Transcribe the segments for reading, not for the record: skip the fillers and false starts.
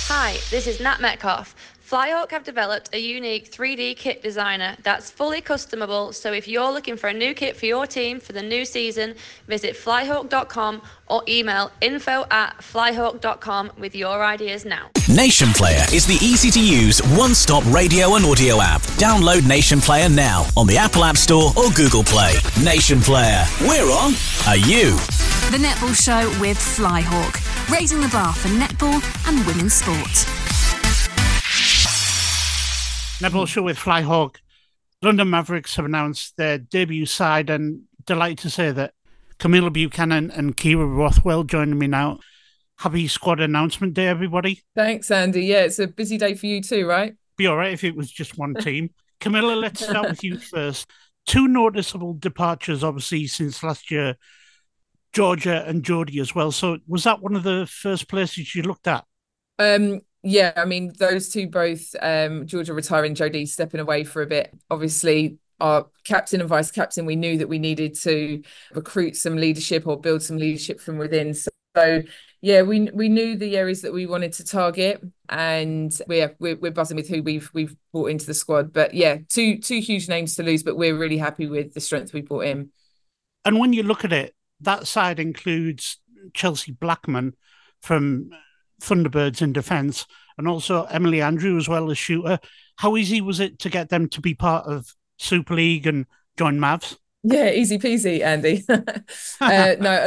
Hi, this is Nat Metcalf. Flyhawk have developed a unique 3D kit designer that's fully customable, so if you're looking for a new kit for your team for the new season, visit flyhawk.com or email info@flyhawk.com with your ideas now. Nation Player is the easy-to-use one-stop radio and audio app. Download Nation Player now on the Apple App Store or Google Play. Nation Player, we're on. Are you? The Netball Show with Flyhawk, raising the bar for netball and women's sport. Netball Show with Flyhawk. London Mavericks have announced their debut side, and delighted to say that Camilla Buchanan and Kira Rothwell joining me now. Happy squad announcement day, everybody. Thanks, Andy. Yeah, it's a busy day for you too, right? Be all right if it was just one team. Camilla, let's start with you first. Two noticeable departures, obviously, since last year. Georgia and Jodie as well. So was that one of the first places you looked at? Yeah, I mean, those two both, Georgia retiring, Jodie stepping away for a bit. Obviously, our captain and vice captain, we knew that we needed to recruit some leadership or build some leadership from within. So yeah, we knew the areas that we wanted to target, and we're buzzing with who we've brought into the squad. But yeah, two huge names to lose, but we're really happy with the strength we brought in. And when you look at it, that side includes Chelsea Blackman from Thunderbirds in defence, and also Emily Andrew as well as shooter. How easy was it to get them to be part of Super League and join Mavs? Yeah, easy peasy, Andy. No,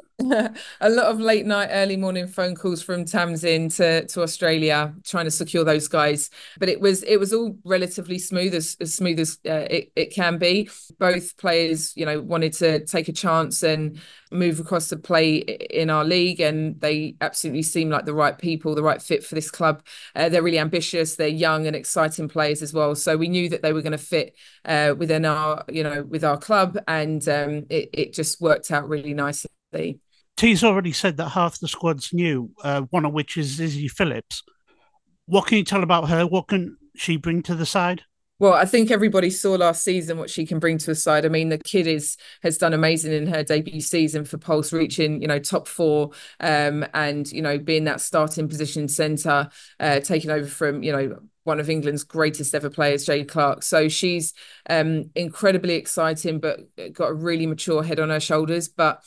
a lot of late night, early morning phone calls from Tamsin to Australia, trying to secure those guys. But it was all relatively smooth, as smooth as it can be. Both players, wanted to take a chance and move across to play in our league, and they absolutely seem like the right people, the right fit for this club. They're really ambitious, they're young and exciting players as well. So we knew that they were going to fit within our, with our club, and it just worked out really nicely. T's already said that half the squad's new, one of which is Izzy Phillips. What can you tell about her? What can she bring to the side? Well, I think everybody saw last season what she can bring to a side. I mean, the kid has done amazing in her debut season for Pulse, reaching, top four, and, being that starting position centre, taking over from, one of England's greatest ever players, Jade Clark. So she's incredibly exciting, but got a really mature head on her shoulders. But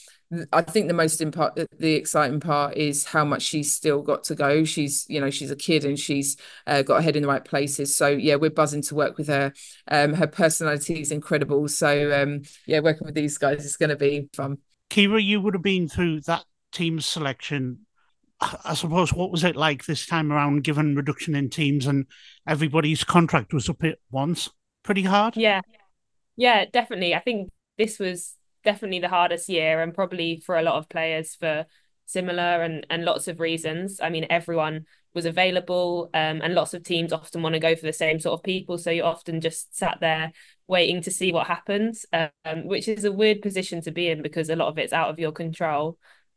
I think the exciting part is how much she's still got to go. She's a kid, and she's got her head in the right places. So yeah, we're buzzing to work with her. Her personality is incredible. So working with these guys is going to be fun. Kira, you would have been through that team's selection. I suppose, what was it like this time around, given reduction in teams and everybody's contract was up at once? Pretty hard? Yeah, definitely. I think this was definitely the hardest year, and probably for a lot of players for similar and lots of reasons. I mean, everyone was available, and lots of teams often want to go for the same sort of people. So you often just sat there waiting to see what happens, which is a weird position to be in because a lot of it's out of your control.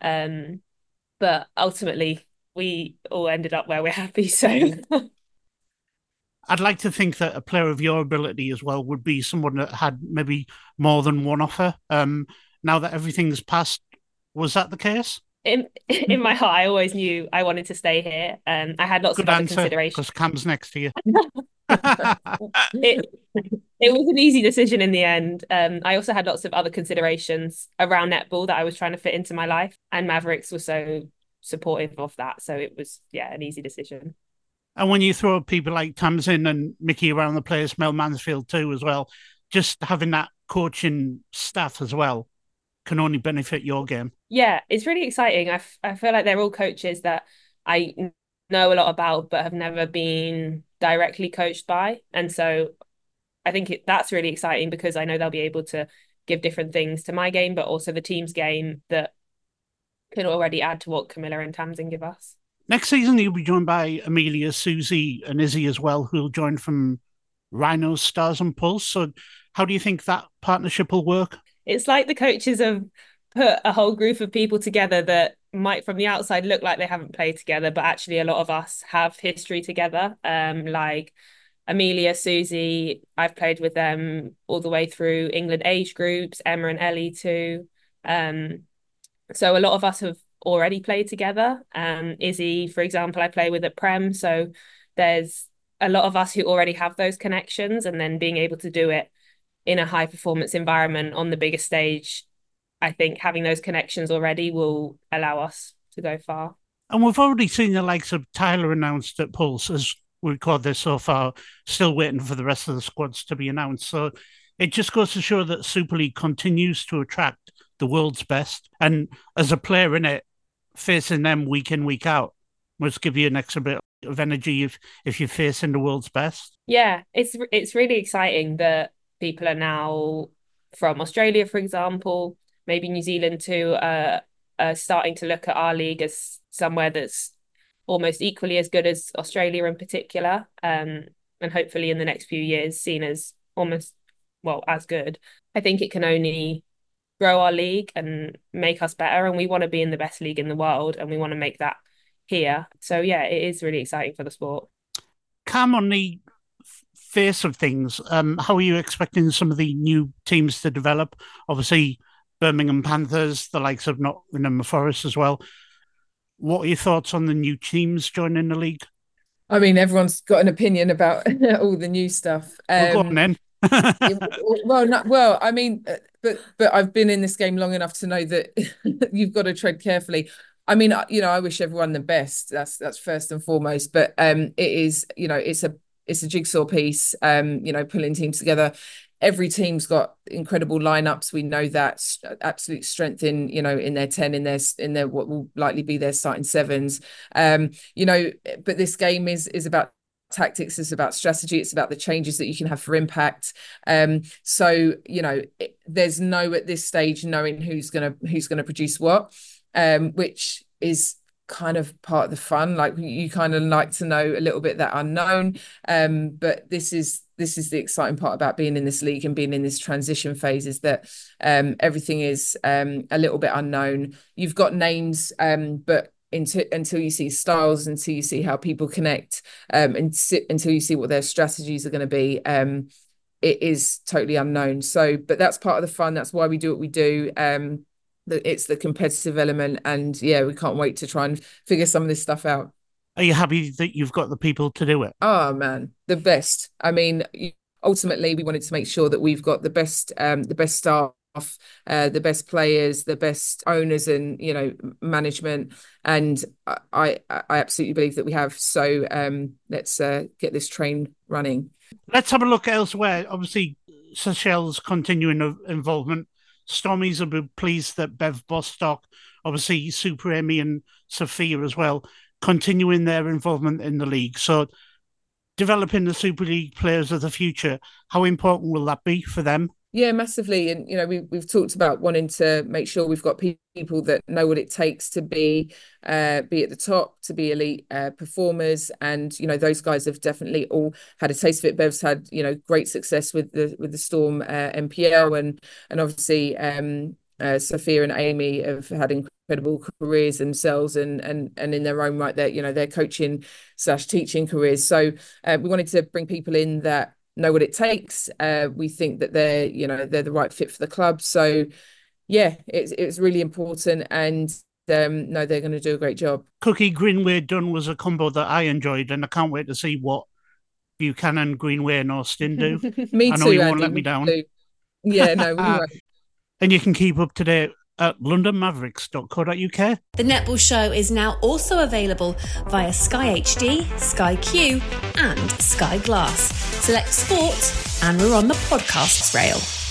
But ultimately, we all ended up where we're happy. So I'd like to think that a player of your ability as well would be someone that had maybe more than one offer. Now that everything's passed, was that the case? In my heart, I always knew I wanted to stay here. I had lots Good of other answer, considerations. because Cam's next to you. it was an easy decision in the end. I also had lots of other considerations around netball that I was trying to fit into my life, and Mavericks were so supportive of that. So it was, an easy decision. And when you throw people like Tamsin and Mickey around the place, Mel Mansfield too as well, just having that coaching staff as well can only benefit your game. Yeah, it's really exciting. I feel like they're all coaches that I know a lot about but have never been directly coached by. And so I think that's really exciting because I know they'll be able to give different things to my game, but also the team's game that can already add to what Camilla and Tamsin give us. Next season, you'll be joined by Amelia, Susie and Izzy as well, who'll join from Rhinos, Stars and Pulse. So how do you think that partnership will work? It's like the coaches have put a whole group of people together that might from the outside look like they haven't played together, but actually a lot of us have history together. Like Amelia, Susie, I've played with them all the way through England age groups, Emma and Ellie too. So a lot of us have already played together. Izzy, for example, I play with at Prem, so there's a lot of us who already have those connections, and then being able to do it in a high performance environment on the biggest stage, I think having those connections already will allow us to go far. And we've already seen the likes of Tyler announced at Pulse as we record this so far, still waiting for the rest of the squads to be announced. So it just goes to show that Super League continues to attract the world's best. And as a player in it, facing them week in, week out must give you an extra bit of energy if you're facing the world's best. Yeah, it's really exciting that people are now from Australia, for example, maybe New Zealand too, starting to look at our league as somewhere that's almost equally as good as Australia in particular, and hopefully in the next few years seen as almost, well, as good. I think it can only grow our league and make us better, and we want to be in the best league in the world, and we want to make that here. So yeah, it is really exciting for the sport. Cam, on the face of things, how are you expecting some of the new teams to develop? Obviously, Birmingham Panthers, the likes of Nottingham Forest as well. What are your thoughts on the new teams joining the league? I mean, everyone's got an opinion about all the new stuff. Go on then. I mean, but I've been in this game long enough to know that you've got to tread carefully. I mean, I wish everyone the best. That's first and foremost. But it is, it's a jigsaw piece. Pulling teams together. Every team's got incredible lineups. We know that absolute strength in their 10, in their what will likely be their starting sevens. But this game is about tactics, it's about strategy, it's about the changes that you can have for impact. So there's no at this stage knowing who's gonna produce what, which is kind of part of the fun. Like, you kind of like to know a little bit that unknown, but this is the exciting part about being in this league and being in this transition phase, is that everything is a little bit unknown. You've got names, but until you see styles, until you see how people connect, until you see what their strategies are going to be, it is totally unknown. So, but that's part of the fun. That's why we do what we do. It's the competitive element, and yeah, we can't wait to try and figure some of this stuff out. Are you happy that you've got the people to do it? Oh man, the best. I mean, ultimately, we wanted to make sure that we've got the best staff, the best players, the best owners, and management. And I absolutely believe that we have. So let's get this train running. Let's have a look elsewhere. Obviously, Seychelles' continuing involvement. Stormies will be pleased that Bev Bostock, obviously Super Amy and Sophia as well, continuing their involvement in the league. So developing the Super League players of the future, how important will that be for them? Yeah, massively. And, we've talked about wanting to make sure we've got people that know what it takes to be at the top, to be elite performers. And, those guys have definitely all had a taste of it. Bev's had, great success with the Storm NPL, and obviously Sophia and Amy have had incredible careers themselves, and in their own right, their coaching / teaching careers. So we wanted to bring people in that know what it takes. We think that they're the right fit for the club. So yeah, it's really important, and no, they're going to do a great job. Cookie Greenway Dunn was a combo that I enjoyed, and I can't wait to see what Buchanan, Greenway and Austin do. Me I know too, you Andy, won't let me down. Yeah, no, we won't. And you can keep up to date at londonmavericks.co.uk. The Netball Show is now also available via Sky HD, Sky Q and Sky Glass. Select sport, and we're on the podcasts rail.